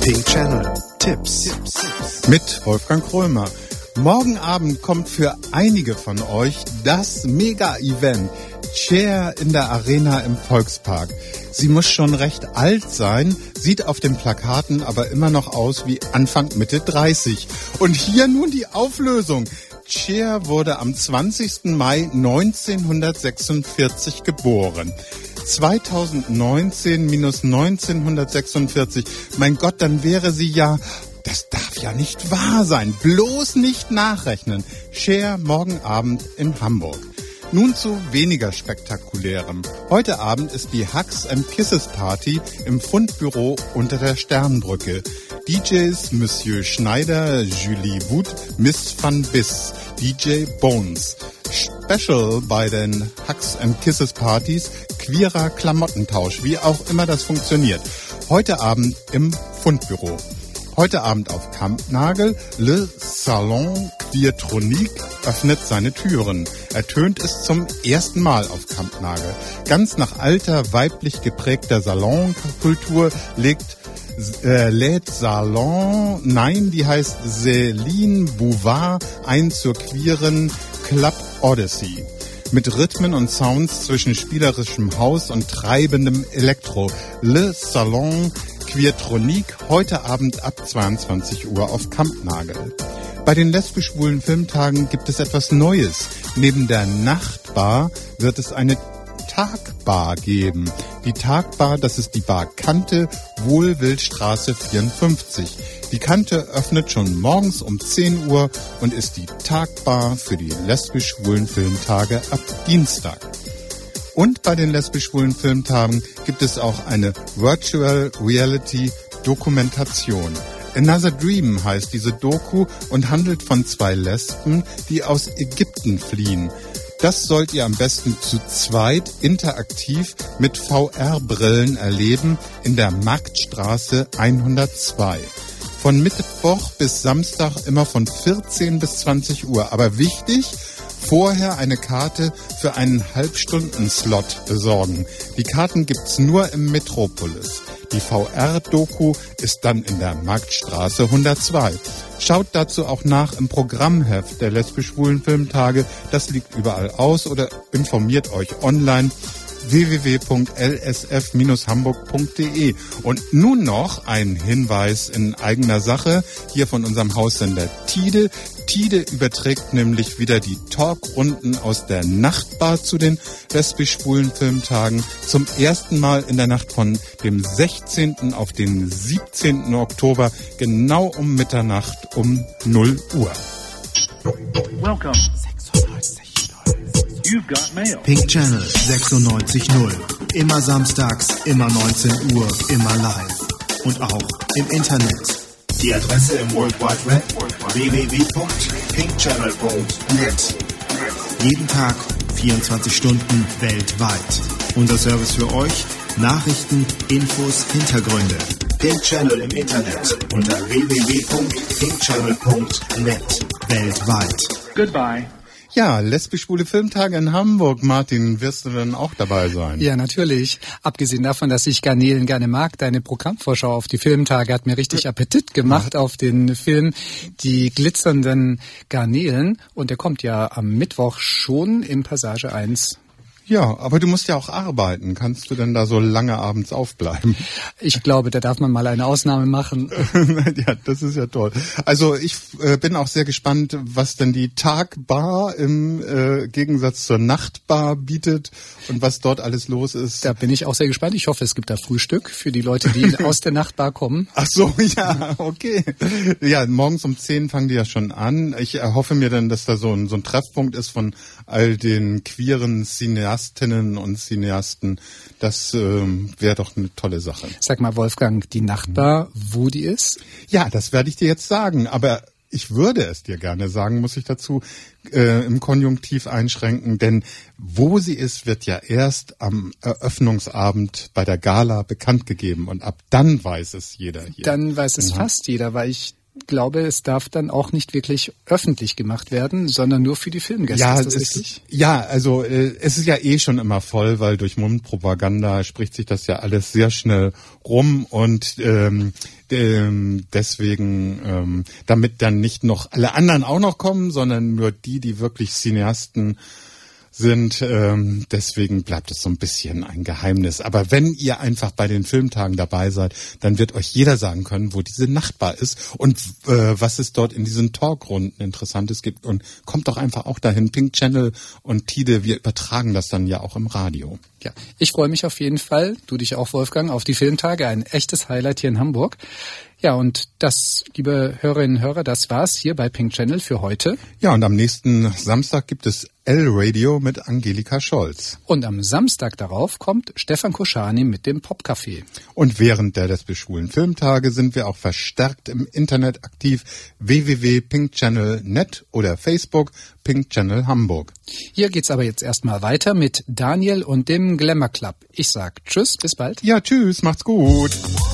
Pink Channel Tipps mit Wolfgang Krömer. Morgen Abend kommt für einige von euch das Mega-Event Cher in der Arena im Volkspark. Sie muss schon recht alt sein, sieht auf den Plakaten aber immer noch aus wie Anfang Mitte 30. Und hier nun die Auflösung. Cher wurde am 20. Mai 1946 geboren. 2019 minus 1946. Mein Gott, dann wäre sie ja... Das darf ja nicht wahr sein. Bloß nicht nachrechnen. Cher morgen Abend in Hamburg. Nun zu weniger Spektakulärem. Heute Abend ist die Hugs and Kisses Party im Fundbüro unter der Sternbrücke. DJs Monsieur Schneider, Julie Wood, Miss Van Biss, DJ Bones. Special bei den Hugs and Kisses Partys, queerer Klamottentausch, wie auch immer das funktioniert. Heute Abend im Fundbüro. Heute Abend auf Kampnagel, Le Salon Queertronique öffnet seine Türen. Ertönt es zum ersten Mal auf Kampnagel. Ganz nach alter, weiblich geprägter Salonkultur lädt Salon, nein, die heißt Céline Bouvard ein zur queeren Club Odyssey. Mit Rhythmen und Sounds zwischen spielerischem Haus und treibendem Elektro. Le Salon Queertronique heute Abend ab 22 Uhr auf Kampnagel. Bei den lesbisch-schwulen Filmtagen gibt es etwas Neues. Neben der Nachtbar wird es eine Tagbar geben. Die Tagbar, das ist die Bar Kante, Wohlwildstraße 54. Die Kante öffnet schon morgens um 10 Uhr und ist die Tagbar für die lesbisch-schwulen Filmtage ab Dienstag. Und bei den lesbisch-schwulen Filmtagen gibt es auch eine Virtual Reality Dokumentation. Another Dream heißt diese Doku und handelt von 2 Lesben, die aus Ägypten fliehen. Das sollt ihr am besten zu zweit interaktiv mit VR-Brillen erleben in der Marktstraße 102. Von Mittwoch bis Samstag immer von 14 bis 20 Uhr. Aber wichtig, vorher eine Karte für einen Halbstunden-Slot besorgen. Die Karten gibt's nur im Metropolis. Die VR-Doku ist dann in der Marktstraße 102. Schaut dazu auch nach im Programmheft der lesbisch-schwulen Filmtage. Das liegt überall aus oder informiert euch online www.lsf-hamburg.de. Und nun noch ein Hinweis in eigener Sache hier von unserem Haussender Tide. Tide überträgt nämlich wieder die Talkrunden aus der Nachtbar zu den lesbisch-schwulen Filmtagen zum ersten Mal in der Nacht von dem 16. auf den 17. Oktober, genau um Mitternacht um 0 Uhr. Welcome. You've got mail. Pink Channel 96.0. Immer samstags, immer 19 Uhr, immer live. Und auch im Internet. Die Adresse im World Wide Web www.pinkchannel.net. Jeden Tag, 24 Stunden weltweit. Unser Service für euch: Nachrichten, Infos, Hintergründe. Pink Channel im Internet unter www.pinkchannel.net. Weltweit. Goodbye. Ja, lesbisch-schwule Filmtage in Hamburg. Martin, wirst du dann auch dabei sein? Ja, natürlich. Abgesehen davon, dass ich Garnelen gerne mag, deine Programmvorschau auf die Filmtage hat mir richtig Appetit gemacht auf den Film Die glitzernden Garnelen. Und der kommt ja am Mittwoch schon im Passage 1. Ja, aber du musst ja auch arbeiten. Kannst du denn da so lange abends aufbleiben? Ich glaube, da darf man mal eine Ausnahme machen. Ja, das ist ja toll. Also ich bin auch sehr gespannt, was denn die Tagbar im Gegensatz zur Nachtbar bietet und was dort alles los ist. Da bin ich auch sehr gespannt. Ich hoffe, es gibt da Frühstück für die Leute, die aus der Nachtbar kommen. Ach so, ja, okay. Ja, morgens um 10 fangen die ja schon an. Ich erhoffe mir dann, dass da so ein Treffpunkt ist von all den queeren Cineastinnen und Cineasten. Das wäre doch eine tolle Sache. Sag mal, Wolfgang, die Nachtbar, wo die ist? Ja, das werde ich dir jetzt sagen, aber ich würde es dir gerne sagen, muss ich dazu im Konjunktiv einschränken, denn wo sie ist, wird ja erst am Eröffnungsabend bei der Gala bekannt gegeben und ab dann weiß es jeder hier. Dann weiß es fast jeder, weil ich glaube, es darf dann auch nicht wirklich öffentlich gemacht werden, sondern nur für die Filmgäste. Ja, ist das richtig? Ja, also es ist ja eh schon immer voll, weil durch Mundpropaganda spricht sich das ja alles sehr schnell rum und Deswegen, damit dann nicht noch alle anderen auch noch kommen, sondern nur die wirklich Cineasten sind. Deswegen bleibt es so ein bisschen ein Geheimnis. Aber wenn ihr einfach bei den Filmtagen dabei seid, dann wird euch jeder sagen können, wo diese Nachtbar ist und was es dort in diesen Talkrunden Interessantes gibt. Und kommt doch einfach auch dahin. Pink Channel und Tide, wir übertragen das dann ja auch im Radio. Ja, ich freue mich auf jeden Fall, du dich auch, Wolfgang, auf die Filmtage. Ein echtes Highlight hier in Hamburg. Ja, und das, liebe Hörerinnen und Hörer, das war's hier bei Pink Channel für heute. Ja, und am nächsten Samstag gibt es L-Radio mit Angelika Scholz. Und am Samstag darauf kommt Stefan Koschani mit dem Popcafé. Und während der Lesbe-Schwulen Filmtage sind wir auch verstärkt im Internet aktiv. www.pinkchannel.net oder Facebook Pink Channel Hamburg. Hier geht's aber jetzt erstmal weiter mit Daniel und dem Glamour Club. Ich sag Tschüss, bis bald. Ja, tschüss, macht's gut.